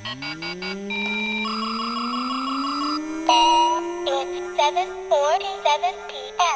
It's 7:47 p.m.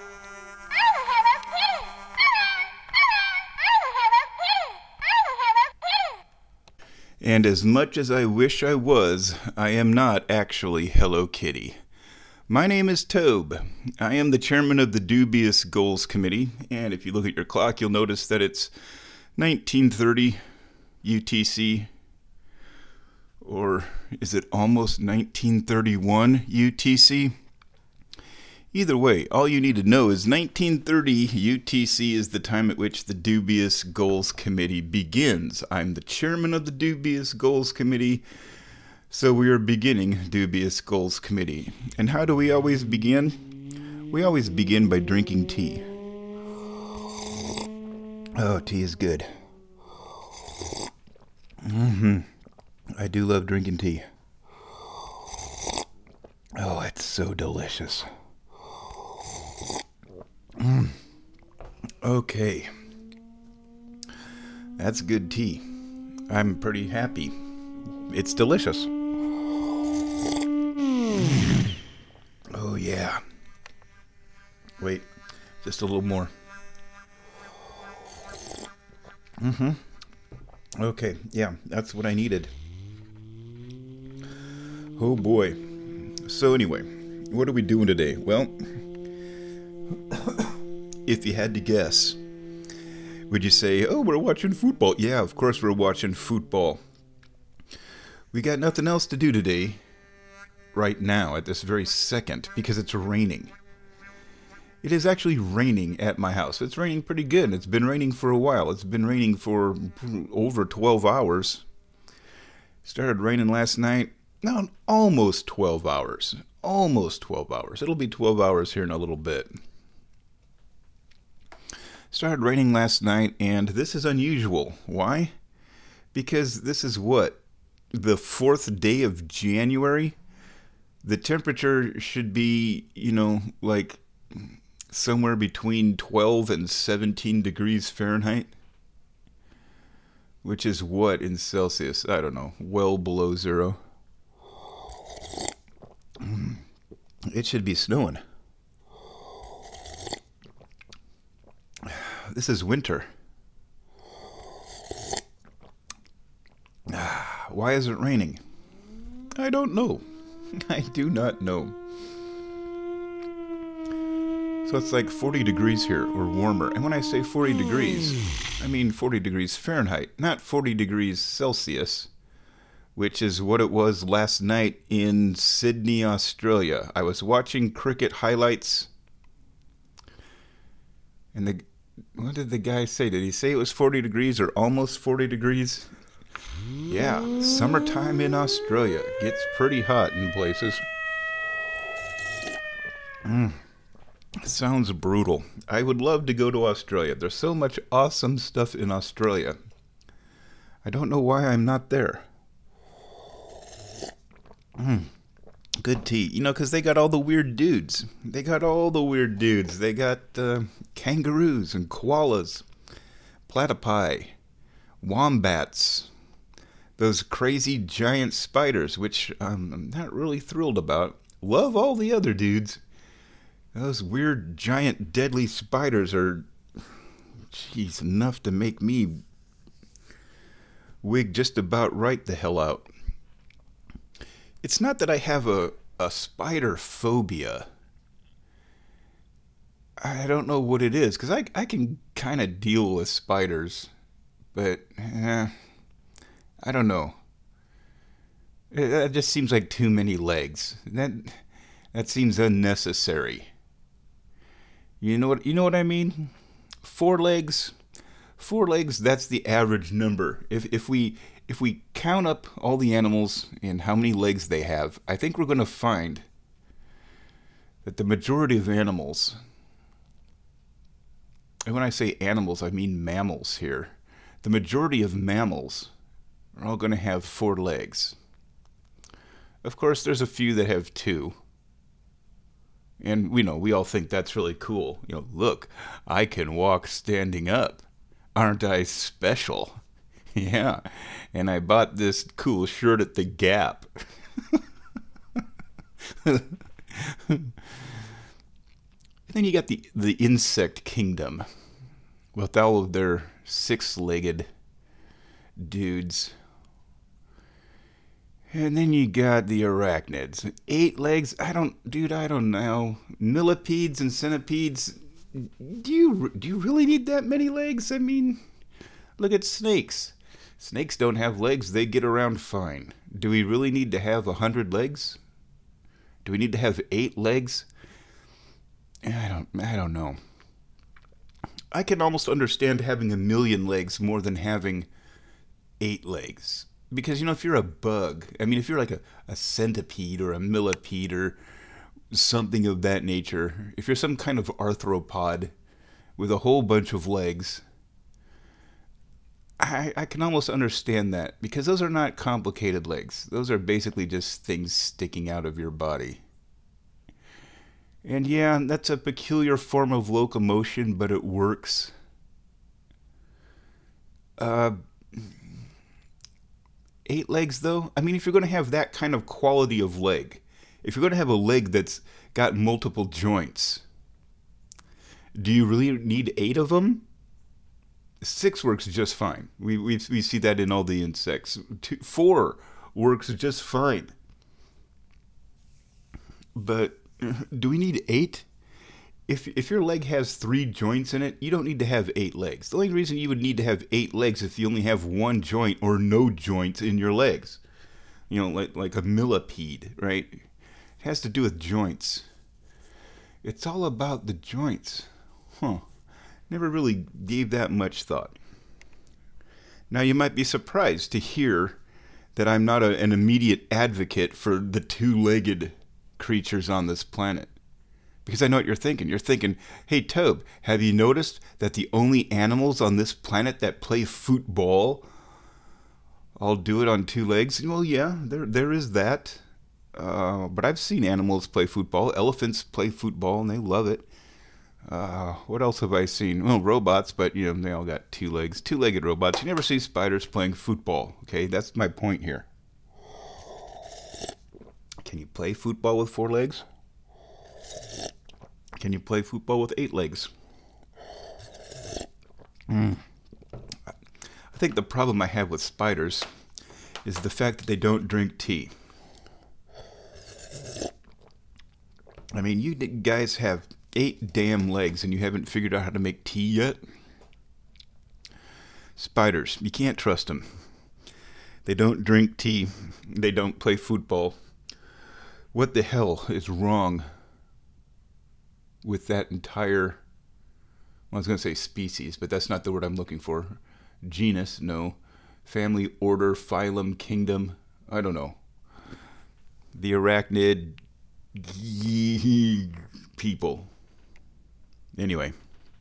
And as much as I wish I was, I am not actually Hello Kitty. My name is Tobe. I am the chairman of the Dubious Goals Committee, and if you look at your clock, you'll notice that it's 1930 UTC, or is it almost 1931 UTC? Either way, all you need to know is 1930 UTC is the time at which the Dubious Goals Committee begins. I'm the chairman of the Dubious Goals Committee, so we are beginning Dubious Goals Committee. And how do we always begin? We always begin by drinking tea. Oh, tea is good. I do love drinking tea. Oh, it's so delicious. Okay. That's good tea. I'm pretty happy. It's delicious. Oh, yeah. Wait, just a little more. Okay, yeah, that's what I needed. Oh boy. So anyway, what are we doing today? Well, if you had to guess, would you say, oh, we're watching football? Yeah, of course we're watching football. We got nothing else to do today, right now, at this very second, because it's raining. It is actually raining at my house. It's raining pretty good. It's been raining for a while. It's been raining for over 12 hours. Started raining last night. No, almost 12 hours. Almost 12 hours. It'll be 12 hours here in a little bit. Started raining last night, and this is unusual. Why? Because this is what? The 4th day of January? The temperature should be, like somewhere between 12 and 17 degrees Fahrenheit. Which is what in Celsius? I don't know. Well below zero. It should be snowing. This is winter. Why is it raining? I don't know. I do not know. So it's like 40 degrees here, or warmer. And when I say 40 degrees, I mean 40 degrees Fahrenheit, not 40 degrees Celsius, which is what it was last night in Sydney, Australia. I was watching cricket highlights, and what did the guy say? Did he say it was 40 degrees or almost 40 degrees? Yeah, summertime in Australia. Gets pretty hot in places. Sounds brutal. I would love to go to Australia. There's so much awesome stuff in Australia. I don't know why I'm not there. Good tea. Because they got all the weird dudes. They got kangaroos and koalas, platypi, wombats, those crazy giant spiders, which I'm not really thrilled about. Love all the other dudes. Those weird, giant, deadly spiders are, enough to make me wig just about right the hell out. It's not that I have a spider phobia. I don't know what it is, because I can kind of deal with spiders, but I don't know. It just seems like too many legs. That seems unnecessary. You know what I mean? 4 legs. 4 legs, that's the average number. If we count up all the animals and how many legs they have, I think we're going to find that the majority of animals, and when I say animals, I mean mammals here. The majority of mammals are all going to have 4 legs. Of course, there's a few that have 2. And we all think that's really cool. Look, I can walk standing up. Aren't I special? Yeah, and I bought this cool shirt at the Gap. Then you got the insect kingdom with all of their six-legged dudes. And then you got the arachnids. 8 legs? I don't know. Millipedes and centipedes. Do you really need that many legs? I mean, look at snakes. Snakes don't have legs. They get around fine. Do we really need to have 100 legs? Do we need to have 8 legs? I don't know. I can almost understand having 1,000,000 legs more than having 8 legs. Because, if you're a bug, if you're like a centipede or a millipede or something of that nature, if you're some kind of arthropod with a whole bunch of legs, I can almost understand that. Because those are not complicated legs. Those are basically just things sticking out of your body. And yeah, that's a peculiar form of locomotion, but it works. 8 legs, though? If you're going to have that kind of quality of leg, if you're going to have a leg that's got multiple joints, do you really need 8 of them? 6 works just fine. We see that in all the insects. 4 works just fine. But do we need 8? If your leg has 3 joints in it, you don't need to have 8 legs. The only reason you would need to have 8 legs is if you only have 1 joint or no joints in your legs. Like a millipede, right? It has to do with joints. It's all about the joints. Never really gave that much thought. Now you might be surprised to hear that I'm not an immediate advocate for the 2-legged creatures on this planet. Because I know what you're thinking. You're thinking, hey, Tobe, have you noticed that the only animals on this planet that play football all do it on 2 legs? Well, yeah, there is that. But I've seen animals play football. Elephants play football, and they love it. What else have I seen? Well, robots, but, they all got 2 legs. 2-legged robots. You never see spiders playing football, okay? That's my point here. Can you play football with 4 legs? Can you play football with 8 legs? I think the problem I have with spiders is the fact that they don't drink tea. You guys have 8 damn legs and you haven't figured out how to make tea yet? Spiders, you can't trust them. They don't drink tea. They don't play football. What the hell is wrong with that entire, I was going to say species, but that's not the word I'm looking for. Genus, no. Family, order, phylum, kingdom, I don't know. The arachnid people. Anyway.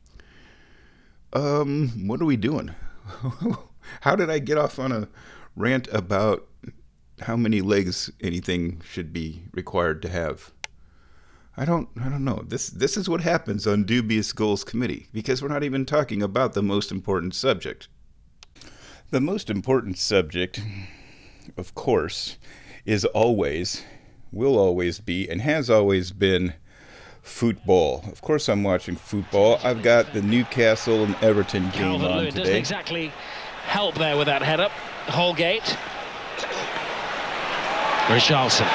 What are we doing? How did I get off on a rant about how many legs anything should be required to have? I don't know. This is what happens on Dubious Goals Committee, because we're not even talking about the most important subject. The most important subject, of course, is always, will always be, and has always been football. Of course I'm watching football. I've got the Newcastle and Everton game on today. Doesn't exactly help there with that header. Holgate. Richarlison.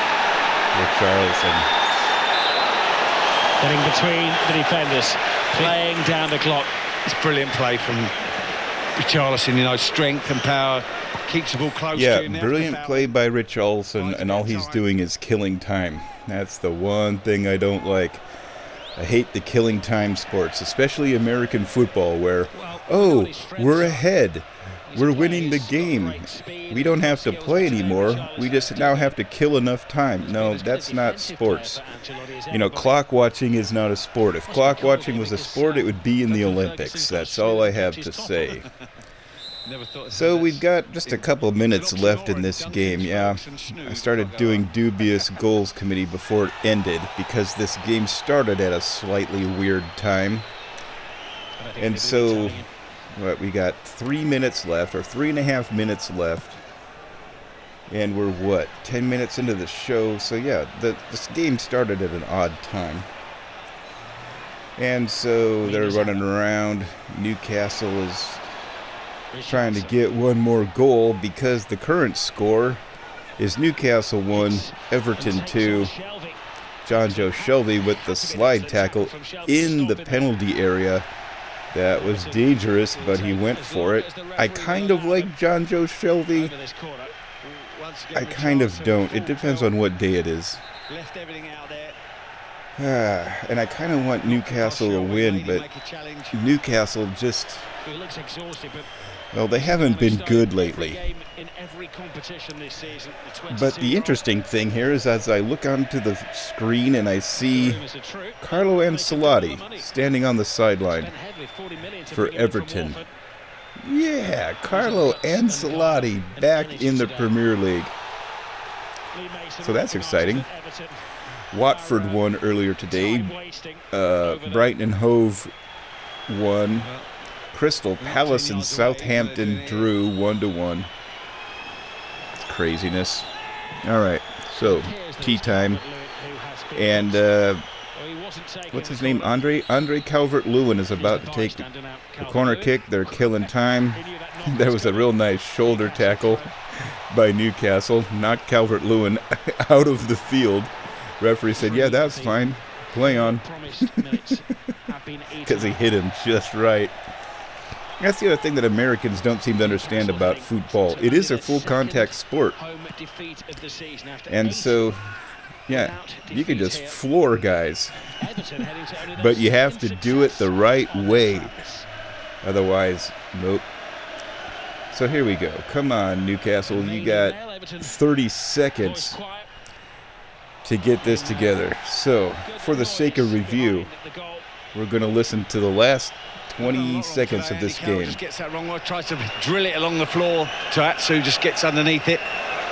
Getting between the defenders, playing down the clock. It's brilliant play from Richarlison, strength and power, keeps the ball close to him. Yeah, brilliant play by Richarlison, and all he's doing is killing time. That's the one thing I don't like. I hate the killing time sports, especially American football, where, we're ahead. We're winning the game. We don't have to play anymore. We just now have to kill enough time. No, that's not sports. Clock watching is not a sport. If clock watching was a sport, it would be in the Olympics. That's all I have to say. So we've got just a couple of minutes left in this game. Yeah, I started doing Dubious Goals Committee before it ended because this game started at a slightly weird time. And so we got 3 minutes left, or 3.5 minutes left. And we're, 10 minutes into the show? So yeah, this game started at an odd time. And so they're running around. Newcastle is trying to get one more goal because the current score is Newcastle 1, Everton 2. John Joe Shelvey with the slide tackle in the penalty area. That was dangerous, but he went for it. I kind of like John Joe Shelvey. I kind of don't. It depends on what day it is. And I kind of want Newcastle to win, but Newcastle just... Well, they haven't been good lately. But the interesting thing here is as I look onto the screen and I see Carlo Ancelotti standing on the sideline for Everton. Yeah, Carlo Ancelotti back in the Premier League. So that's exciting. Watford won earlier today. Brighton and Hove won. Crystal Palace and Southampton drew 1-1. Craziness. All right, so tea time. And what's his name? Andre Calvert-Lewin is about to take the corner kick. They're killing time. There was a real nice shoulder tackle by Newcastle. Knocked Calvert-Lewin out of the field. Referee said, yeah, that's fine. Play on. Because he hit him just right. That's the other thing that Americans don't seem to understand about football. It is a full contact sport. And so, yeah, you can just floor guys. But you have to do it the right way. Otherwise, nope. So here we go. Come on, Newcastle. You got 30 seconds to get this together. So, for the sake of review, we're going to listen to the last 20 seconds of this game. Just gets that wrong one, tries to drill it along the floor. Toatsu just gets underneath it.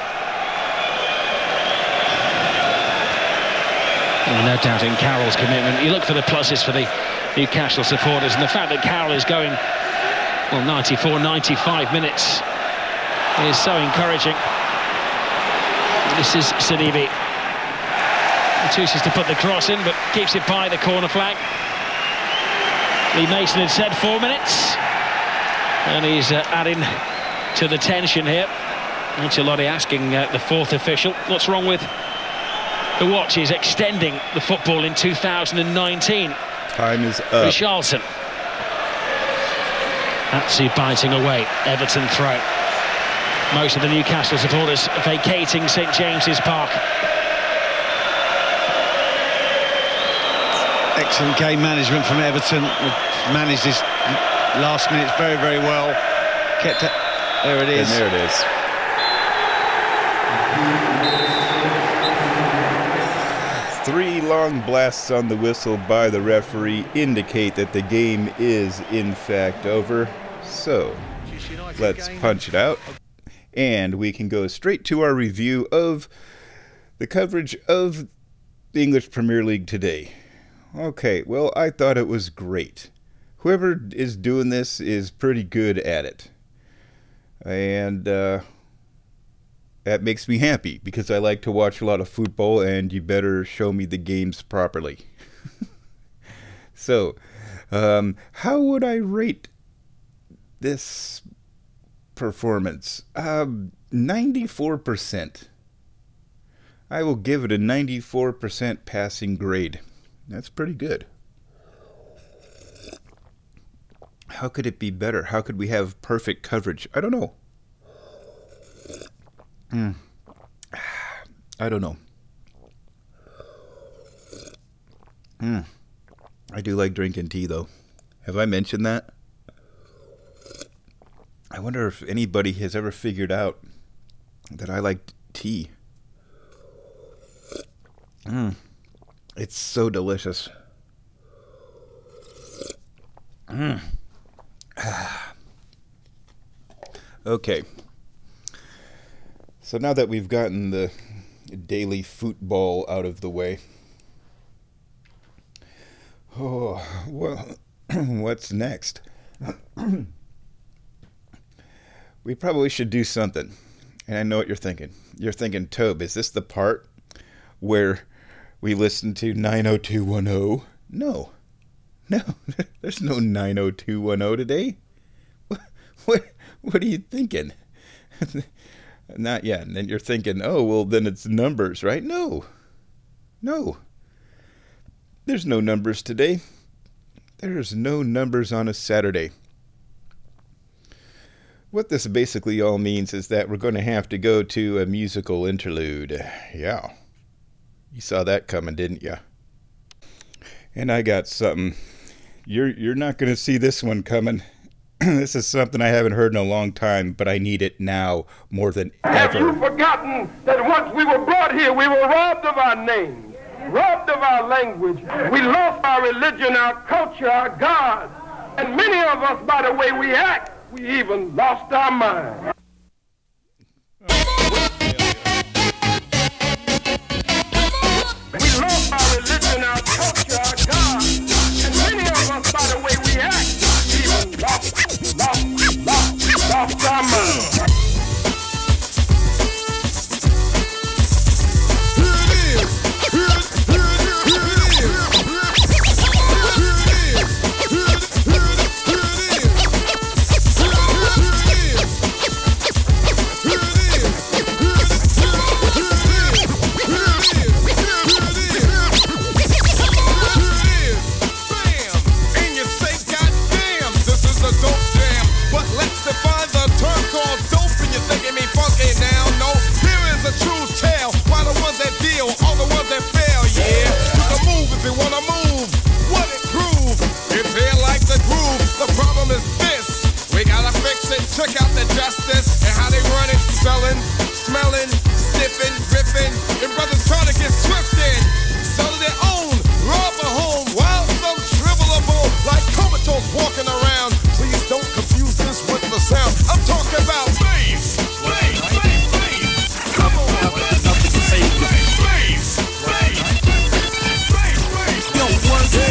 No doubt in Carroll's commitment. You look for the pluses for the Newcastle supporters, and the fact that Carroll is going, well, 94, 95 minutes is so encouraging. This is Sidibe. He chooses to put the cross in, but keeps it by the corner flag. Lee Mason had said 4 minutes, and he's adding to the tension here. Ancelotti asking the fourth official, what's wrong with the watch? Is extending the football in 2019. Time is up. Richarlison. Atsu biting away. Everton throw. Most of the Newcastle supporters vacating St James's Park. Excellent game management from Everton. Managed his last minutes very, very well. Kept it. There it is. And there it is. Three long blasts on the whistle by the referee indicate that the game is in fact over. So, let's punch it out. And we can go straight to our review of the coverage of the English Premier League today. Okay, well, I thought it was great. Whoever is doing this is pretty good at it. And that makes me happy because I like to watch a lot of football, and you better show me the games properly. So, how would I rate this performance? 94%. I will give it a 94% passing grade. That's pretty good. How could it be better? How could we have perfect coverage? I don't know. I don't know. I do like drinking tea, though. Have I mentioned that? I wonder if anybody has ever figured out that I like tea. It's so delicious. Okay. So now that we've gotten the daily football out of the way, well, what's next? we probably should do something. And I know what you're thinking. You're thinking, Tobe, is this the part where we listen to 90210? No, there's no 90210 today. What are you thinking? Not yet. And then you're thinking, oh, well, then it's numbers, right? No. There's no numbers today. There's no numbers on a Saturday. What this basically all means is that we're going to have to go to a musical interlude. Yeah. You saw that coming, didn't you? And I got something. You're not going to see this one coming. This is something I haven't heard in a long time, but I need it now more than ever. Have you forgotten that once we were brought here, we were robbed of our names, robbed of our language. We lost our religion, our culture, our God. And many of us, by the way we act, we even lost our mind. We lost our religion, our culture, our God. And many of us, by the way we act, we even lost our mind. Check out the justice and how they run it, selling, smelling, sniffing, riffing, and brothers trying to get swift in, selling their own, rob a home, while some shrivel a bone, like comatose walking around. Please don't confuse this with the sound. I'm talking about bass. Come on, nothing to say. Bass. Yo, one, two,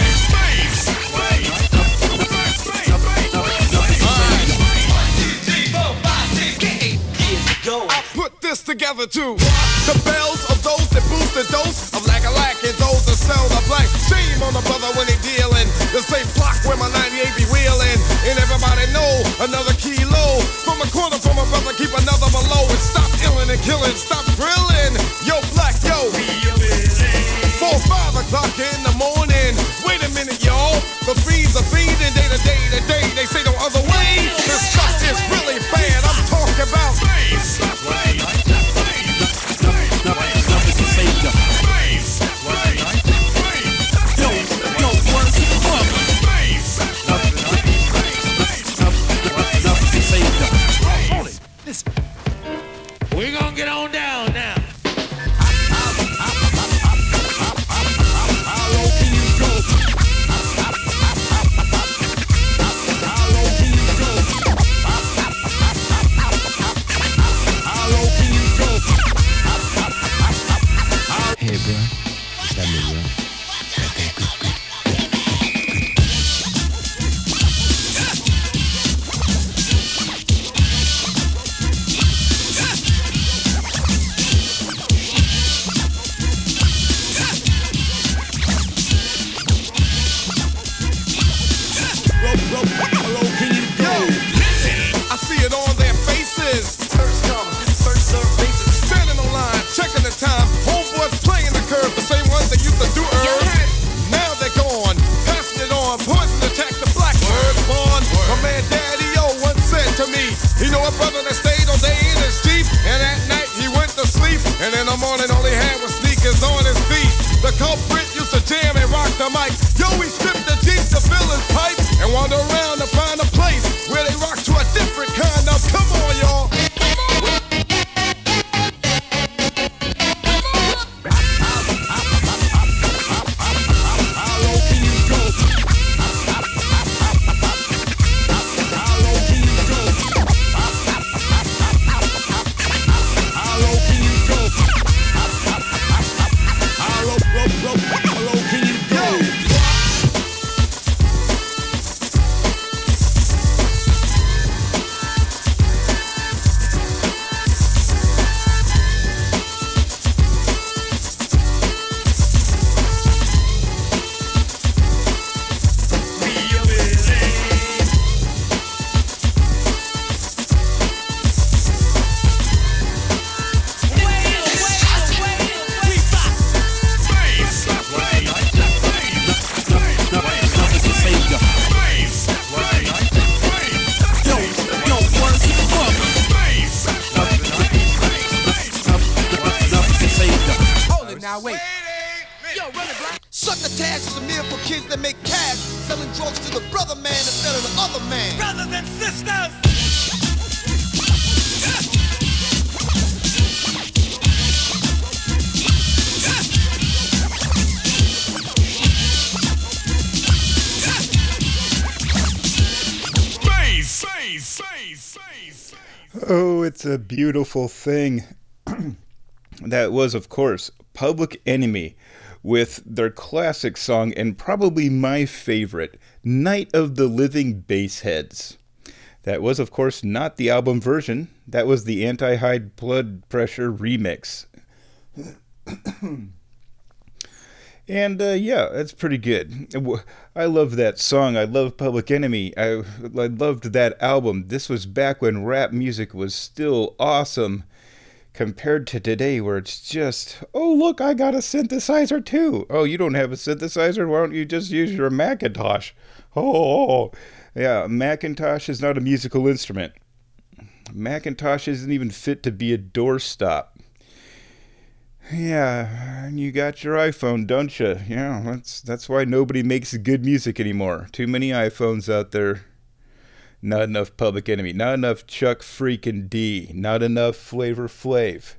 this together too. The bells of those that boost the dose of lack and those that sell the black. Shame on the brother when they dealing. The same block where my 98 be wheeling. And everybody know another kilo. From a corner from a brother, keep another below. And stop illing and killing, stop drilling. Yo, black, yo. 4, 5 o'clock in the morning. Wait a minute, y'all. The fiends are feeding day to day. They say no other way. This stuff is really bad. I'm talking about bass. We're gonna get on down now. How low can you go? How low can you go? How low can you go? Hey, bro. It's that me, bro. Brother that stayed all day in his Jeep, and at night he went to sleep, and in the morning all he had was sneakers on his feet. The culprit used to jam and rock the mic. Yo, he stripped the Jeep to fill his pipe and wander around to find a place where they rock to a different kind of. Come on, y'all. Now wait. Yo, run it, black. Succotash is a meal for kids that make cash, selling drugs to the brother man instead of the other man. Brothers and sisters. Oh, it's a beautiful thing. That was, of course, Public Enemy with their classic song and probably my favorite, Night of the Living Bassheads. That was, of course, not the album version. That was the Anti-High Blood Pressure remix. And, yeah, that's pretty good. I love that song. I love Public Enemy. I loved that album. This was back when rap music was still awesome compared to today where it's just, oh, look, I got a synthesizer too. Oh, you don't have a synthesizer? Why don't you just use your Macintosh? Oh, yeah, Macintosh is not a musical instrument. Macintosh isn't even fit to be a doorstop. Yeah, and you got your iPhone, don't you? Yeah, that's why nobody makes good music anymore. Too many iPhones out there. Not enough Public Enemy. Not enough Chuck freaking D. Not enough Flavor Flav.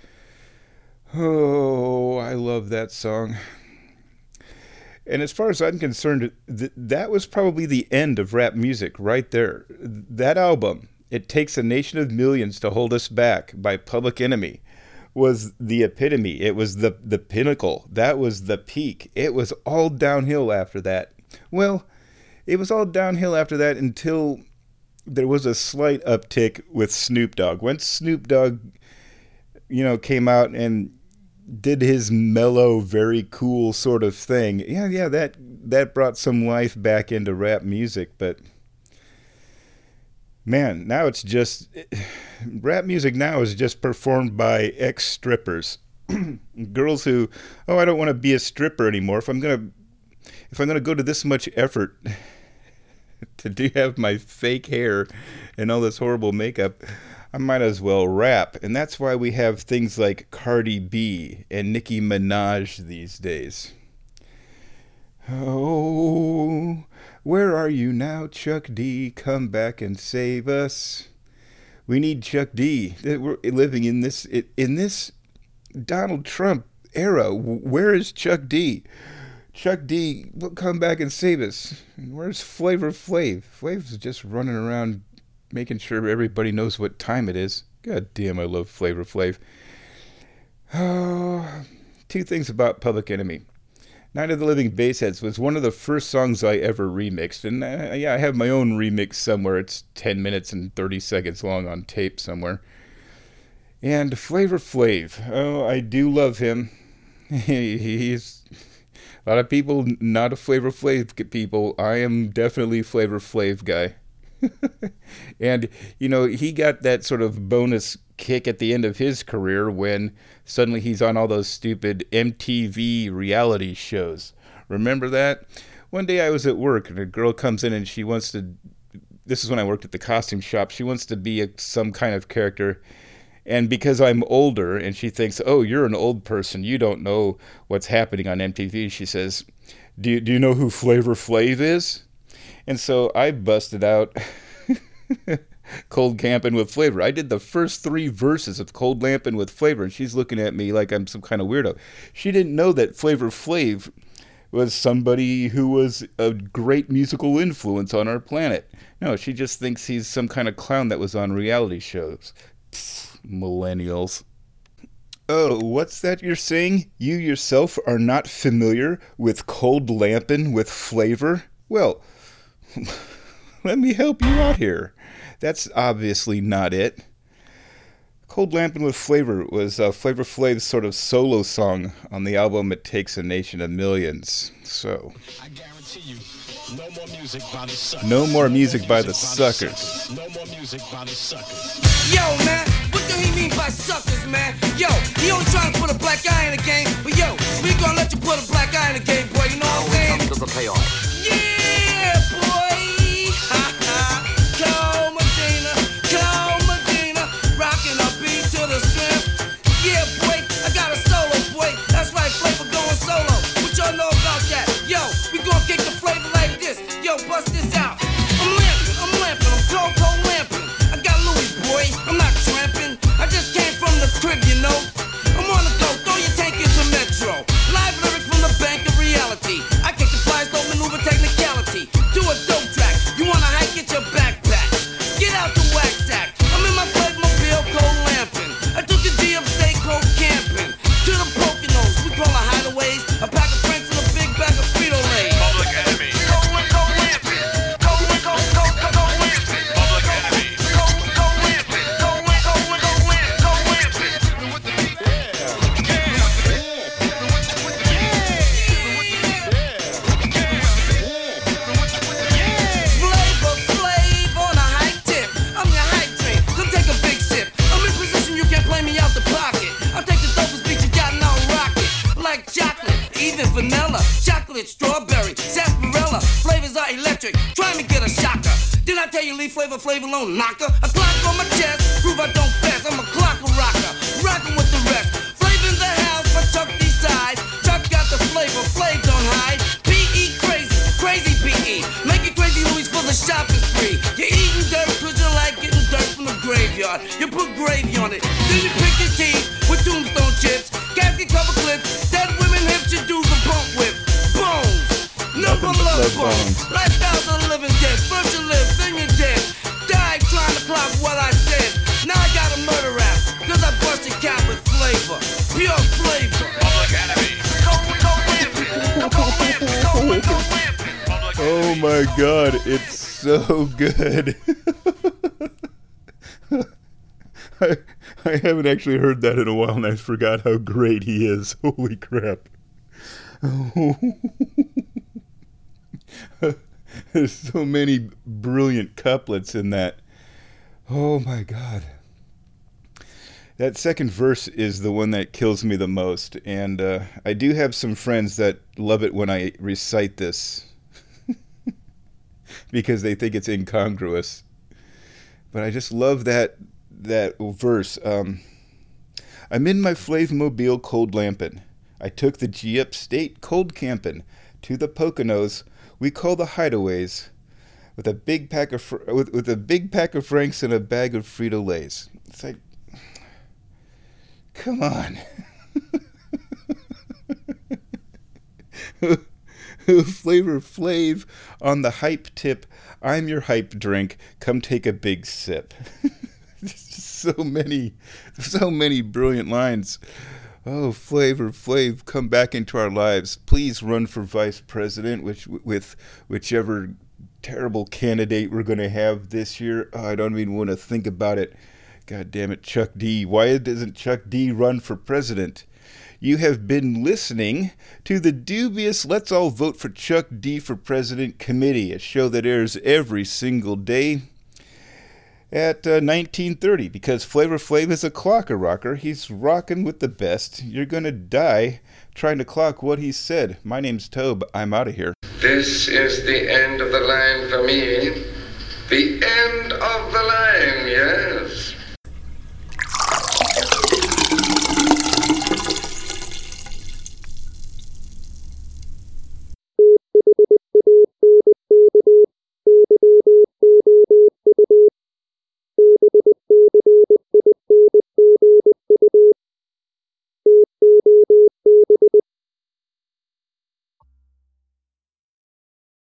Oh, I love that song. And as far as I'm concerned, that was probably the end of rap music right there. That album, It Takes a Nation of Millions to Hold Us Back by Public Enemy, was the epitome. It was the pinnacle. That was the peak. It was all downhill after that. Well, it was all downhill after that until there was a slight uptick with Snoop Dogg. Once Snoop Dogg, came out and did his mellow, very cool sort of thing. Yeah, that brought some life back into rap music, but man, now it's just rap music now is just performed by ex-strippers. Girls who, I don't want to be a stripper anymore. If I'm gonna go to this much effort to have my fake hair and all this horrible makeup, I might as well rap. And that's why we have things like Cardi B and Nicki Minaj these days. Oh, where are you now, Chuck D? Come back and save us. We need Chuck D. We're living in this Donald Trump era. Where is Chuck D? Chuck D, come back and save us. Where's Flavor Flav? Flav's just running around making sure everybody knows what time it is. God damn, I love Flavor Flav. Oh, two things about Public Enemy. Night of the Living Bassheads was one of the first songs I ever remixed. And I have my own remix somewhere. It's 10 minutes and 30 seconds long on tape somewhere. And Flavor Flav. Oh, I do love him. He's a lot of people not a Flavor Flav people. I am definitely Flavor Flav guy. And, he got that sort of bonus kick at the end of his career when suddenly he's on all those stupid MTV reality shows. Remember that? One day I was at work and a girl comes in and she wants to, this is when I worked at the costume shop, she wants to be some kind of character. And because I'm older and she thinks, oh, you're an old person, you don't know what's happening on MTV, she says, do you know who Flavor Flav is? And so I busted out Cold Lampin' with Flavor. I did the first 3 verses of Cold Lampin' with Flavor, and she's looking at me like I'm some kind of weirdo. She didn't know that Flavor Flav was somebody who was a great musical influence on our planet. No, she just thinks he's some kind of clown that was on reality shows. Pfft, millennials. Oh, what's that you're saying? You yourself are not familiar with Cold Lampin' with Flavor? Well, let me help you out here. That's obviously not it. Cold Lampin' with Flavor was Flavor Flav's sort of solo song on the album It Takes a Nation of Millions. So, I guarantee you, no more music by the suckers. No more music by the suckers. No more music by the suckers. Yo, man, what do he mean by suckers, man? Yo, he only trying to put a black eye in the game, but yo, we gonna let you put a black eye in the game, boy, you know what I'm saying? To the payoff. Yeah, boy! Rockin' a beat to the strip. Yeah, boy, I got a solo, boy. That's right, tell you leave Flavor Flav alone, knocker. A clock on my chest, prove I don't fast. I'm a clock rocker, rockin' with the rest. Flav in the house, my Chuck D side. Chuck got the flavor, Flav don't hide. P.E. crazy, crazy P.E. Make it crazy Louis for the shopping spree. You're eating dirt cause you like getting dirt from the graveyard. You put gravy on it, then you pick your teeth with tombstone chips. Casket cover clips, dead women hips you do the bump with. Bones, nothing but love bones. Lifestyles of the living dead. First you live, then you're dead. Died trying to clock what I said. Now I got a murder rap, cause I busted cap with flavor. Pure flavor. Public Enemy. Oh my god, it's so good. I haven't actually heard that in a while and I forgot how great he is. Holy crap. There's so many brilliant couplets in that. Oh my god. That second verse is the one that kills me the most, and I do have some friends that love it when I recite this because they think it's incongruous. But I just love that verse. I'm in my Flavmobile cold lampin'. I took the G upstate cold campin'. To the Poconos we call the hideaways. With a big pack of with a big pack of Franks and a bag of Frito-Lays. It's like, come on. Flavor Flav on the hype tip. I'm your hype drink. Come take a big sip. So many brilliant lines. Oh, Flavor Flav, come back into our lives. Please run for vice president, with whichever terrible candidate we're going to have this year. Oh, I don't even want to think about it. God damn it, Chuck D. Why doesn't Chuck D run for president? You have been listening to the dubious Let's All Vote for Chuck D for President Committee, a show that airs every single day at 19:30, because Flavor Flav is a clocker rocker. He's rocking with the best. You're going to die trying to clock what he said. My name's Tobe. I'm out of here. This is the end of the line for me. The end of the line, yes.